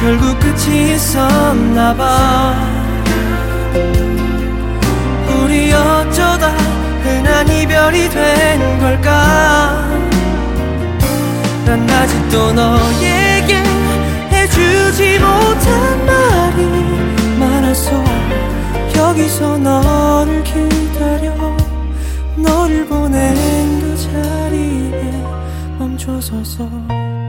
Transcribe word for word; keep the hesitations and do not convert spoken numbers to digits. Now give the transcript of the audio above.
결국 끝이 있었나봐. 우리 어쩌다 흔한 이별이 된 걸까? 난 아직도 너에게 해주지 못한 말이 많았어. 여기서 너를 기다려 너를 보낸 그 자리에 멈춰서서